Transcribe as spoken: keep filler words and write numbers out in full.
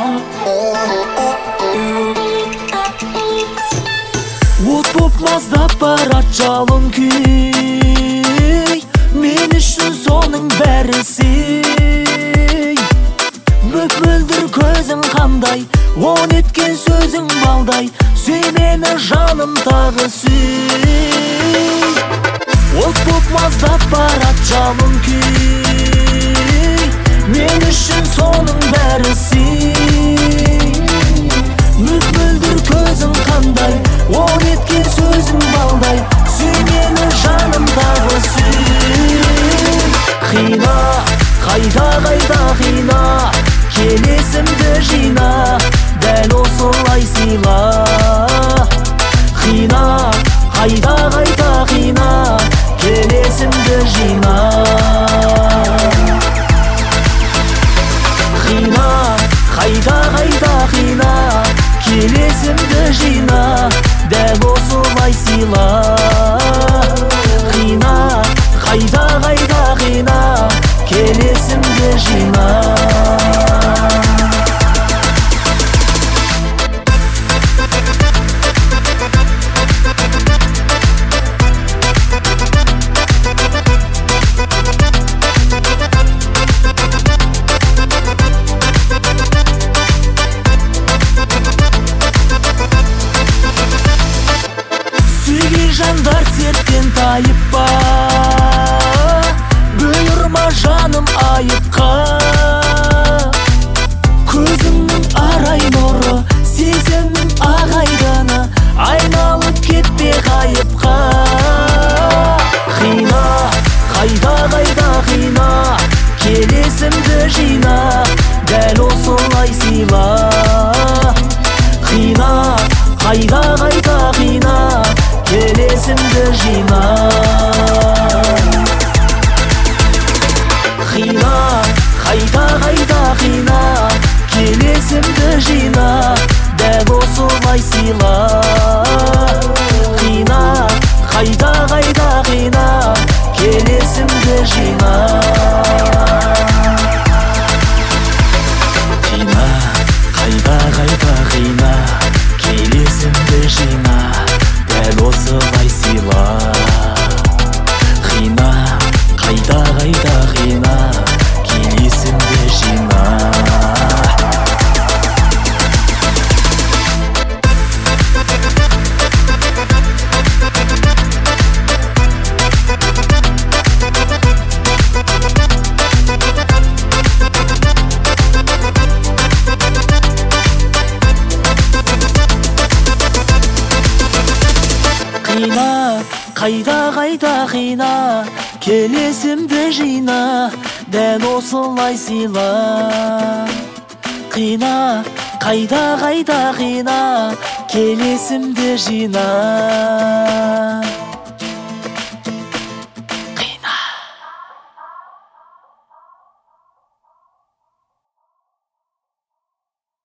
От боп маздап барат жалын күй, мен үшін соның бәрі сый. Мөп-мөлдір көзің қандай, он еткен сөзің балдай, сүй мені жаным тағы сүй. От боп маздап барат жалын күй, мен үшін соның бәрі сый. Мөп-мөлдір көзің қандай, он еткен сөзің балдай, сүй мені жаным тағы сүй. Қина, қайда қайда қина, келесімді жина, дәл осылай сыйла. Қина, қайда қайда қина, келесімді жина. Қина, қайда қайда қина, келесімді жина, дәл осылай сыйла. Қина, қайда қайда қина, келесімді жина. Жандар серттен тайып па, бұйырма жаным айыпқа. Көзіңнің арай нұры, сезімнің ағайданы, айналып кетпе ғайыпқа. Қина, қайда қайда қина, келесімді жина, дәл осылай сыйла. Қина, қайда қайда қина, келесімді жина. Қина, қайда қайда қина, келесімді жина, дәл осылай сыйла. Қина, қайда қайда қина, келесімді жина. Қина, қайда қайда қина, келесімді жина, дәл осылай сыйла. Қина, қайда қайда қина, келесімді жина. Қина, қайда қайда қина, келесімді жина, дәл осылай сыйла. Қина, қайда қайда қина, келесімді жина.